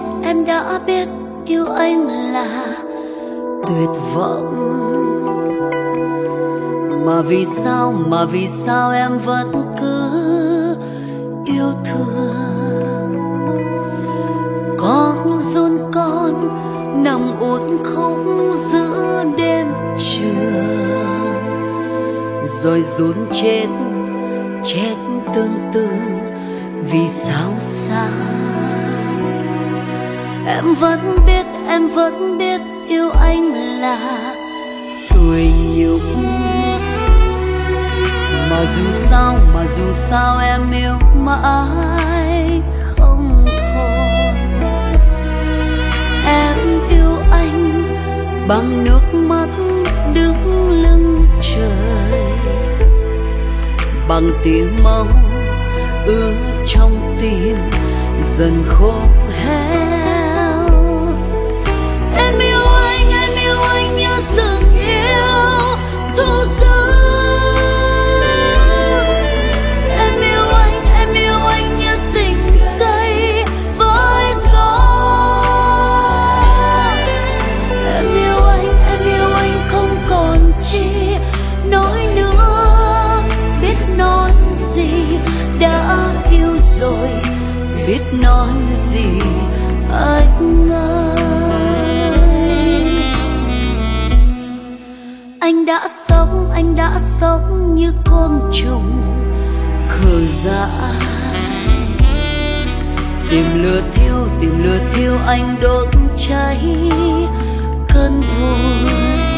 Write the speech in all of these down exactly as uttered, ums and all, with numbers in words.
em đã biết yêu anh là tuyệt vọng. Mà vì sao, mà vì sao em vẫn cứ yêu thương? Con run con nằm uốn khúc giữa đêm trường, rồi run chết, chết tương tư vì sao xa. Em vẫn biết, em vẫn biết yêu anh là tuổi nhục. Mà dù sao, mà dù sao em yêu mãi không thôi. Em yêu anh bằng nước mắt đứng lưng trời, bằng tiếng máu ứa trong tim dần khô héo. Em yêu anh, em yêu anh như rừng yêu thu giữ. Em yêu anh, em yêu anh như tình cây với gió. Em yêu anh, em yêu anh không còn chi nói nữa. Biết nói gì đã yêu rồi, biết nói gì anh ơi. Anh đã sống, anh đã sống như côn trùng khờ dại, tìm lửa thiêu, tìm lửa thiêu anh đốt cháy cơn vui.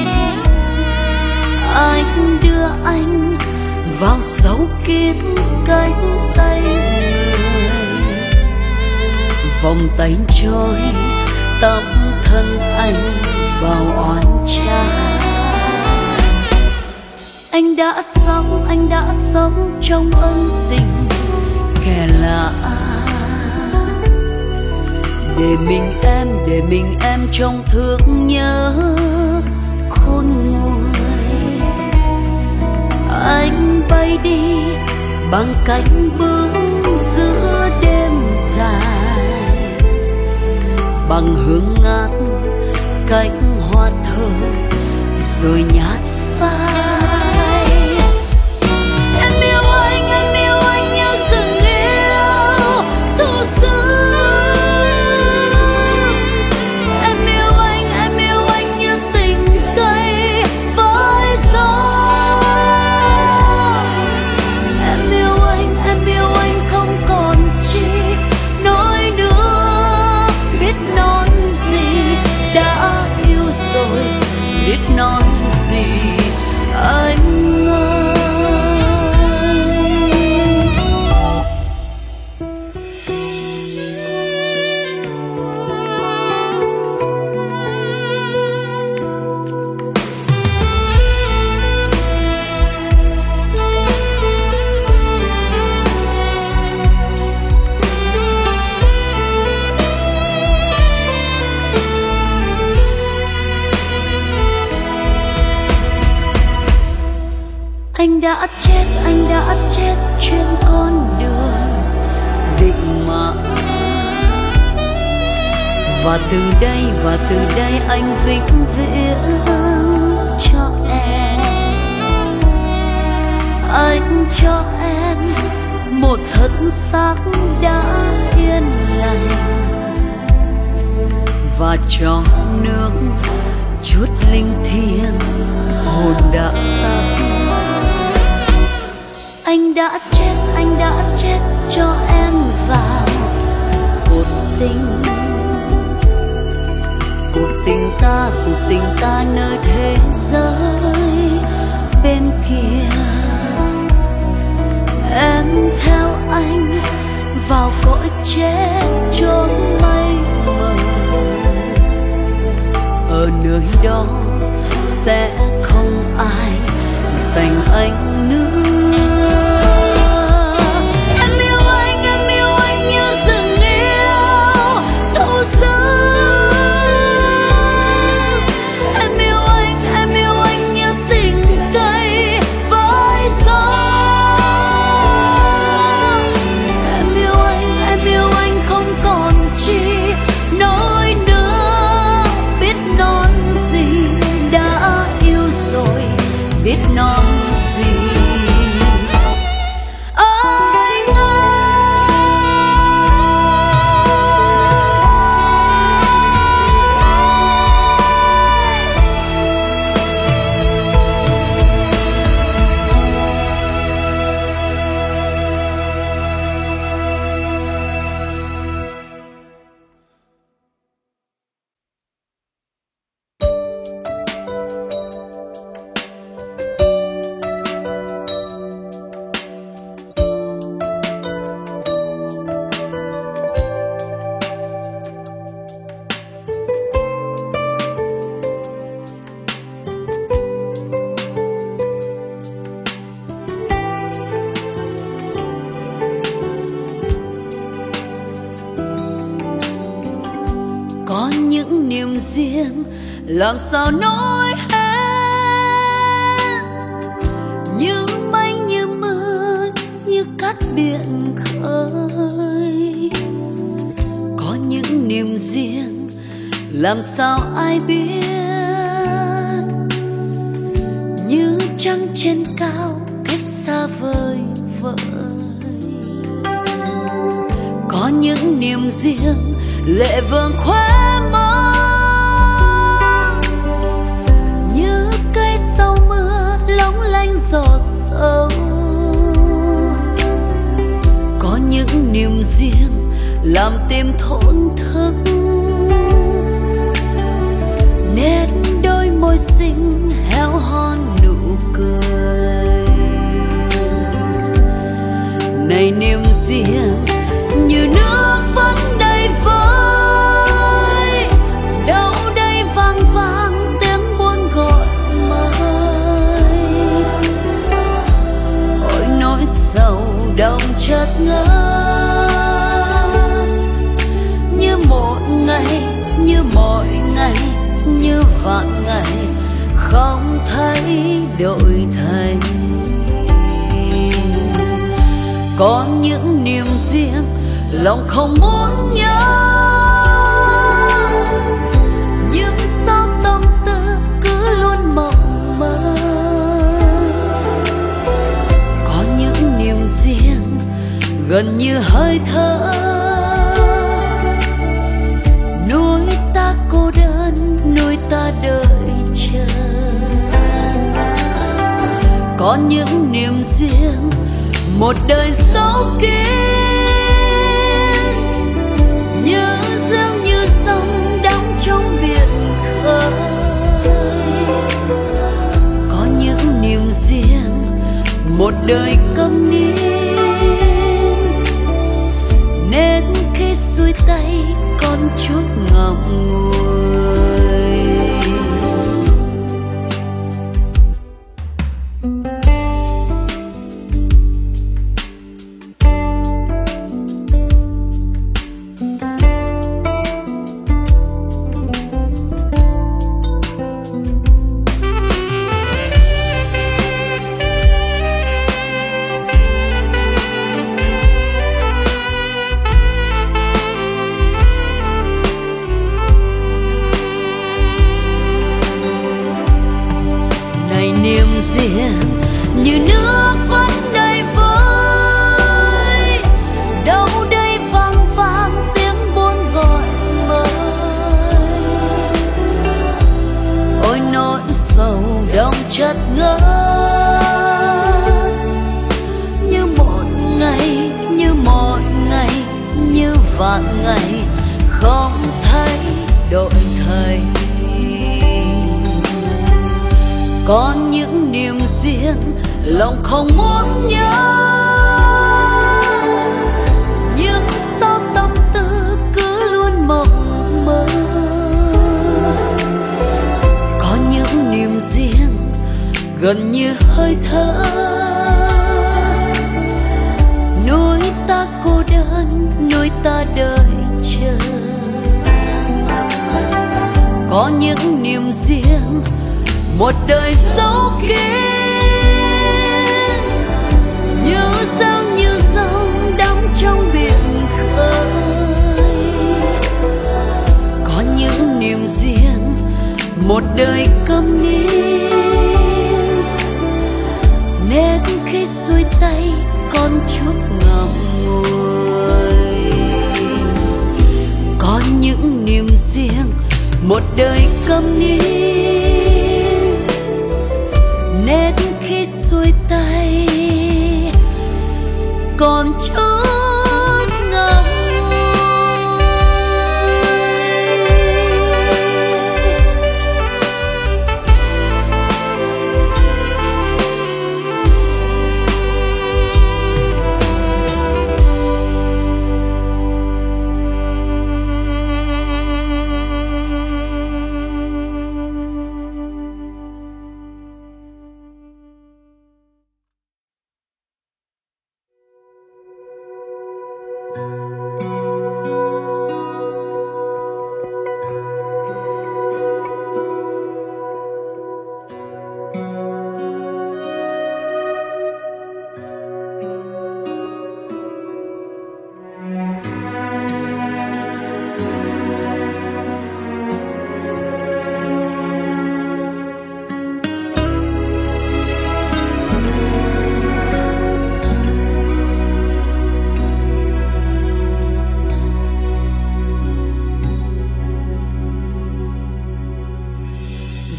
Anh đưa anh vào sâu kín cánh tay người, vòng tay trôi tắm thân anh vào oán trái. Anh đã sống, anh đã sống trong ân tình kẻ lạ, để mình em, để mình em trong thương nhớ khôn nguôi. Anh bay đi bằng cánh bướm giữa đêm dài, bằng hương ngát cánh hoa thơm rồi nhát phai. Em yêu anh, em yêu anh như rừng yêu thu giữ. Em yêu anh, em yêu anh như tình cây với gió. Em yêu anh, em yêu anh không còn chi nói nữa. Biết nói gì đã yêu rồi, biết nói gì anh ơi. Anh đã chết, anh đã chết trên con đường định mệnh. Và từ đây, và từ đây anh vĩnh viễn cho em. Anh cho em một thân xác đã yên lành, và cho nước chút linh thiêng hồn đã tắt. Anh đã chết, anh đã chết cho em vào cuộc tình. Cuộc tình ta, cuộc tình ta nơi thế giới bên kia. Em theo anh vào cõi chết chốn mây mờ. Ở nơi đó sẽ không ai dành anh nữa. No có những niềm riêng làm sao nói hết, như mây như mưa như cát biển khơi. Có những niềm riêng làm sao ai biết, như trăng trên cao cách xa vời vợi. Có những niềm riêng lệ vương khóe môi, như cây sau mưa long lanh giọt sâu. Có những niềm riêng làm tim thổn thức, nét đôi môi xinh héo hon nụ cười. Này niềm riêng như nước vẫn đầy vơi, đâu đây vang vang tiếng buồn gọi mời. Ôi nỗi sầu đông chợt ngỡ, như một ngày như mọi ngày như vạn ngày không thấy đổi thay. Có những niềm riêng lòng không muốn nhớ, nhưng sao tâm tư cứ luôn mộng mơ. Có những niềm riêng gần như hơi thở, nuôi ta cô đơn nuôi ta đợi chờ. Có những niềm riêng một đời dấu kín, như dương như sông đắm trong biển khơi. Có những niềm riêng một đời câm nín, nên khi xuôi tay con chút ngậm ngùi. Niềm riêng như nước vẫn đầy vơi, đâu đây vang vang tiếng buồn gọi mời. Ôi nỗi sầu đông chợt ngỡ, như một ngày như mọi ngày như vạn ngày không thấy đổi thay. Có những niềm riêng lòng không muốn nhớ, nhưng sao tâm tư cứ luôn mộng mơ. Có những niềm riêng gần như hơi thở, nuôi ta cô đơn nuôi ta đợi chờ. Có những niềm riêng một đời dấu kín, như dao như dòng đắm trong biển khơi. Có những niềm riêng một đời câm nín, nên khi xuôi tay con chút ngậm ngùi. Có những niềm riêng một đời câm nín, nên khi xuôi tay còn chút ngậm ngùi.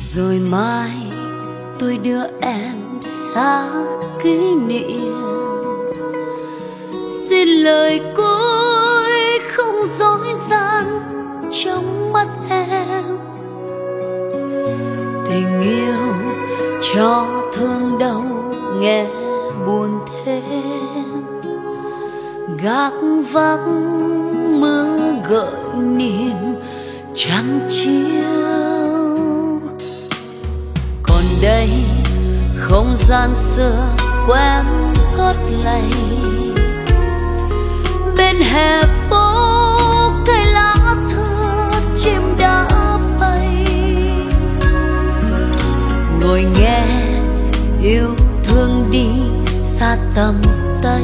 Rồi mai tôi đưa em xa kỷ niệm, xin lời cuối không dối gian trong mắt em. Tình yêu cho thương đau nghe buồn thêm, gác vắng mưa gợi niềm trăng chiều. Còn đây không gian xưa quen gót lầy, bên hè phố cây lá thơ chim đã bay. Ngồi nghe yêu thương đi xa tầm tay,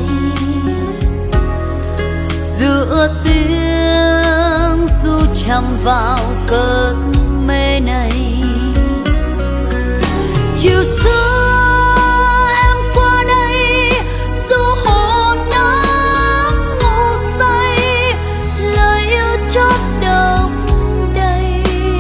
giữa tiếng ru chạm vào cơn mê này. Chiều xưa em qua đây dù hồn nắng ngủ say, lời yêu chót đong đầy.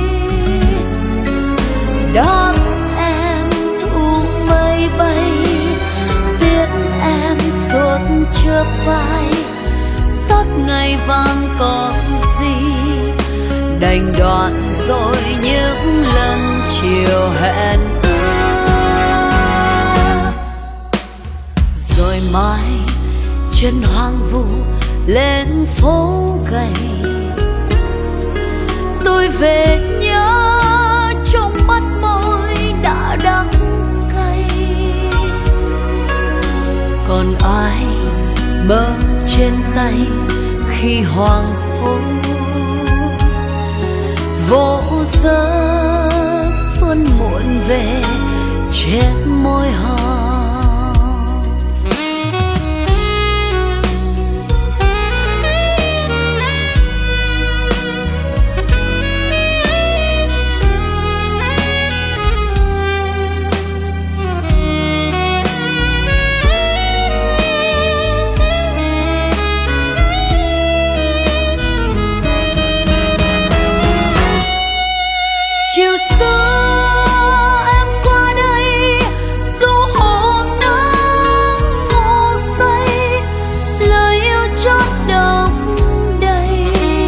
Đón em thu mây bay, biết em suốt chưa phai. Xót ngày vàng còn gì, đành đoạn rồi những lần chiều hẹn ước. Rồi mai chân hoang vu lên phố gầy, tôi về nhớ trong mắt môi đã đắng cay. Còn ai mơ trên tay khi hoàng hôn vô giờ xuân muộn về trên môi hòn. Chiều xưa em qua đây dù hồn nắng ngủ say, lời yêu chót đong đầy.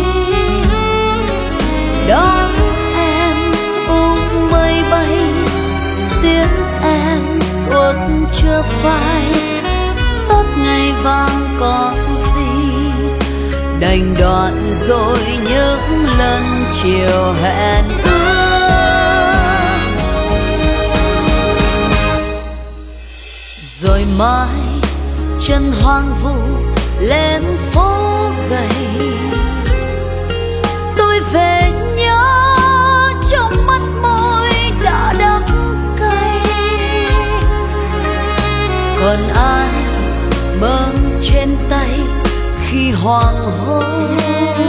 Đón em thu mây bay, tiếng em suốt chưa phai. Xót ngày vàng còn gì, đành đoạn rồi những lần chiều hẹn ước. Rồi mai chân hoang vu lên phố gầy, tôi về nhớ trong mắt môi đã đắng cay. Còn ai mơ trên tay khi hoàng hôn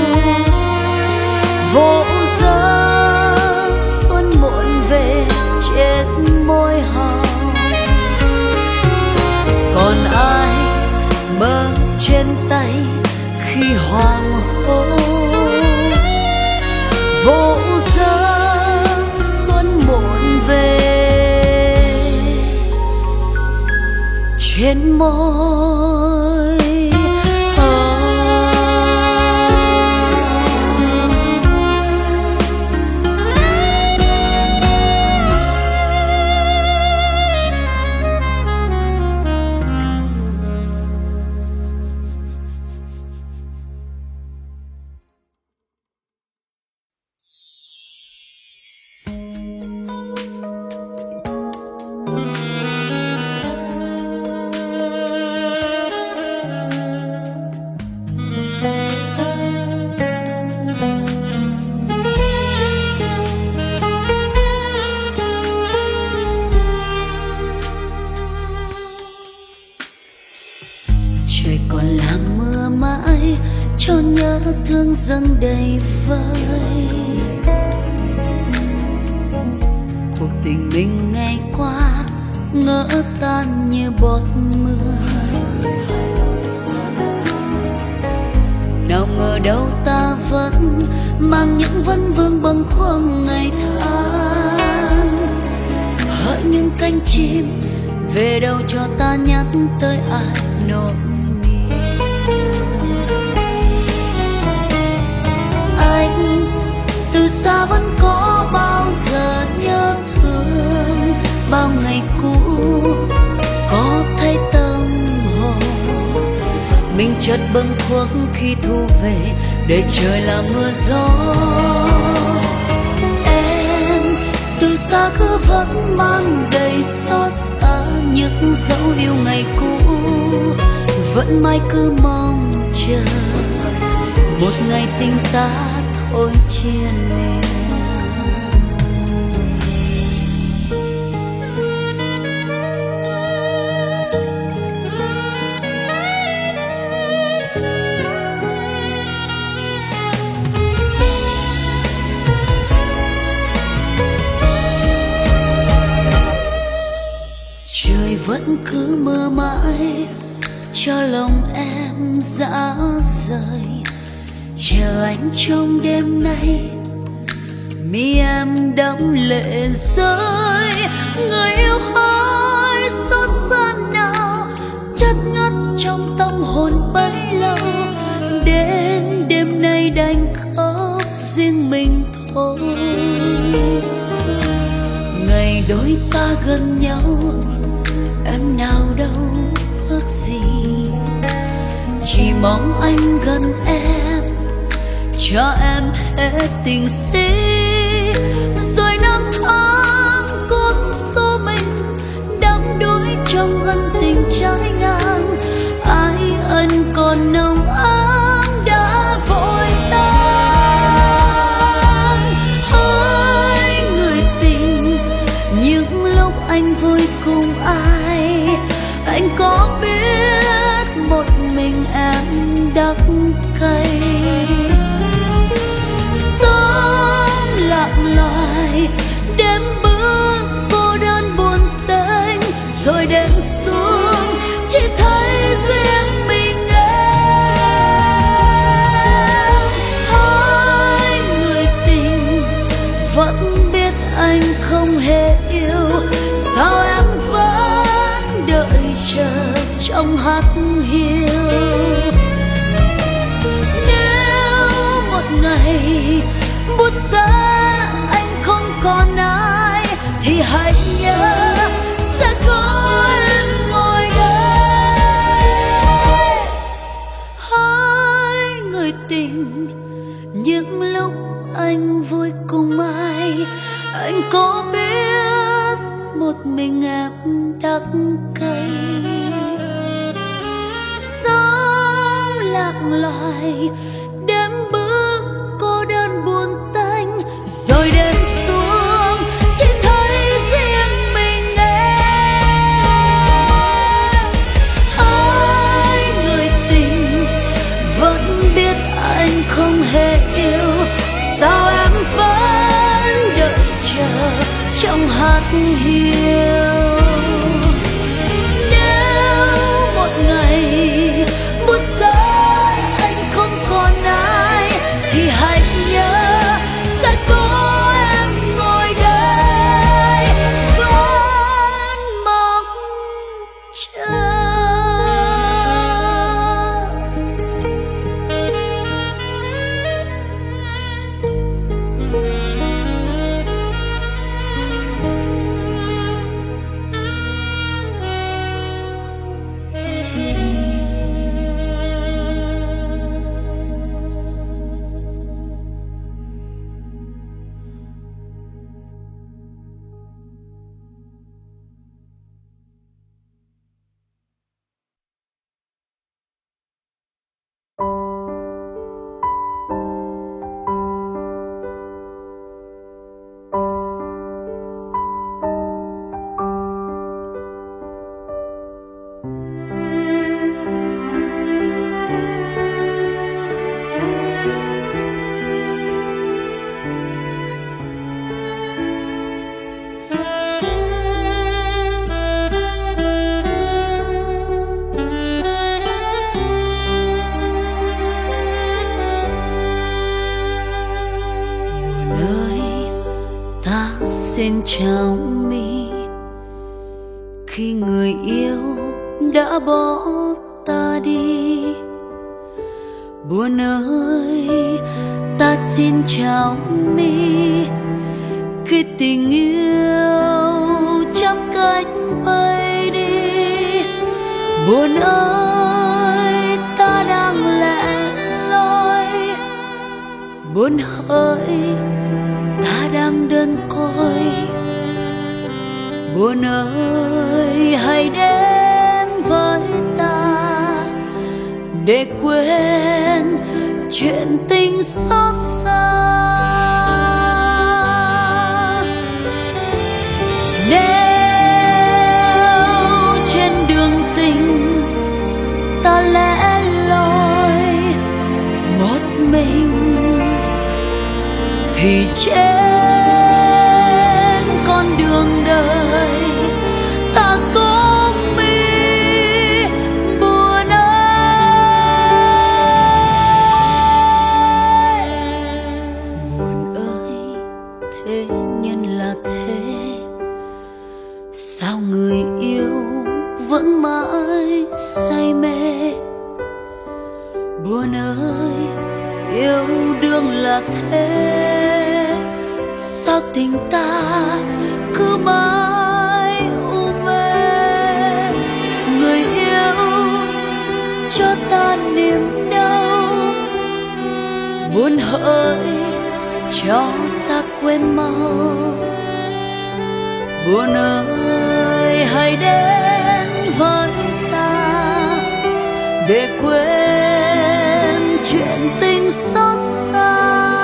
vô giờ xuân muộn về trên môi hòn. Còn ai mơ trên tay khi hoàng hôn vô giờ xuân muộn về trên môi hòn. Trời còn là mưa mãi cho nhớ thương dâng đầy vơi. Cuộc tình mình ngày qua ngỡ tan như bọt mưa, nào ngờ đâu ta vẫn mang những vấn vương bâng khuâng ngày tháng. những cánh chim, về đâu cho ta nhắc tới ai nỗi niềm. Anh từ xa vẫn có bao giờ nhớ thương bao ngày cũ, có thấy tâm hồn mình chợt bâng khuâng khi thu về để trời làm mưa gió. Em từ xa cứ vẫn mang đầy xót xa những dấu yêu ngày cũ, vẫn mãi cứ mong chờ một ngày tình ta thôi chia lìa. Trời vẫn cứ mưa mãi cho lòng em dã rời, chờ anh trong đêm nay mi em đẫm lệ rơi. Người yêu hỡi xót xa nào chất ngất trong tâm hồn bấy lâu, đến đêm nay đành khóc riêng mình thôi. Ngày đôi ta gần nhau em nào đâu ước gì, chỉ mong anh gần em cho em hết tình si. Rồi năm tháng cuộc số mình đắm đuối trong ân tình trái ngang, ai ân còn nồng ấm đã vội tan. Hỡi người tình, những lúc anh vui cùng ai, anh có biết một mình em đắng cay. Sớm lặng loài đêm bước cô đơn buồn tênh, rồi đêm xuống chỉ thấy riêng mình em. Hỡi người tình, vẫn biết anh không hề yêu, sao em vẫn đợi chờ trong hắt hiu. Nếu một ngày bút giá anh không còn ai, thì hãy nhớ sẽ có em ngồi đây. Hỡi người tình, những lúc anh vui cùng ai, anh có biết một mình em đắng cay. Sớm lặng loài đêm bước cô đơn buồn tênh, rồi đêm xuống chỉ thấy riêng mình em. Hỡi người tình, vẫn biết anh không hề yêu, sao em vẫn đợi chờ trong hắt hiu. Nếu một ngày bút giá anh không còn ai, thì hãy nhớ sẽ có em ngồi đây vẫn mong chờ. xin chào mi khi người yêu đã bỏ ta đi. Buồn ơi, ta xin chào mi khi tình yêu chắp cánh bay đi. Buồn ơi, ta đang lẻ loi. Buồn ơi, ta đang đơn côi. Buồn ơi, hãy đến với ta để quên chuyện tình xót xa. Nếu trên đường tình ta lẻ loi một mình thì trên con đường đời ta có mi. Buồn ơi, buồn ơi, thế nhân là thế, sao người yêu vẫn mãi say mê. Buồn ơi, yêu đương là thế, sao tình ta cứ mãi u mê. Người yêu cho ta niềm đau, buồn hỡi cho ta quên mau. Buồn ơi, hãy đến với ta để quên chuyện tình xót xa.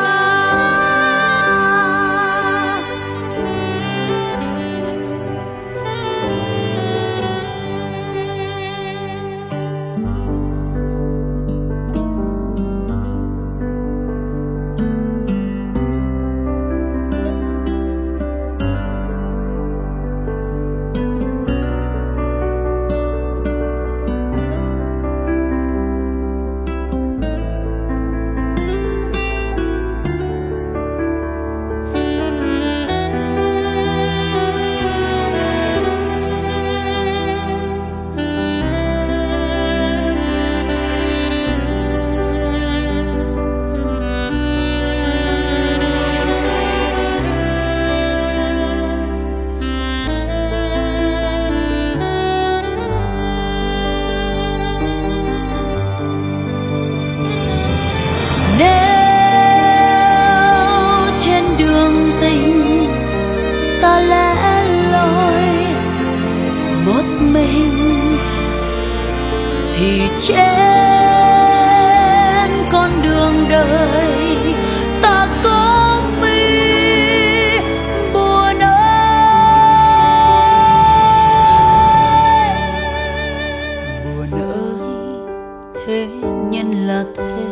Thì trên con đường đời ta có mi. Buồn ơi, buồn ơi, thế nhân là thế,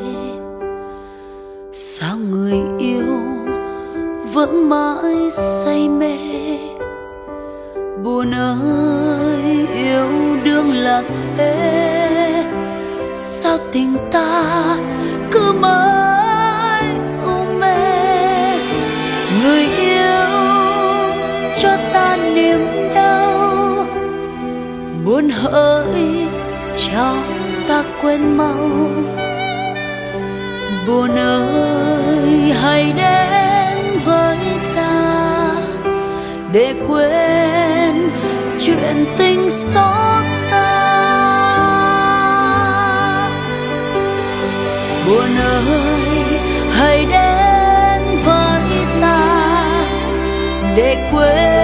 sao người yêu vẫn mãi say mê. Buồn ơi, yêu đương là thế, sao tình ta cứ mãi u mê. Người yêu cho ta niềm đau, buồn hỡi cho ta quên mau. Buồn ơi, hãy đến với ta để quên chuyện tình xót xa. Buồn ơi, hãy đến với ta để quên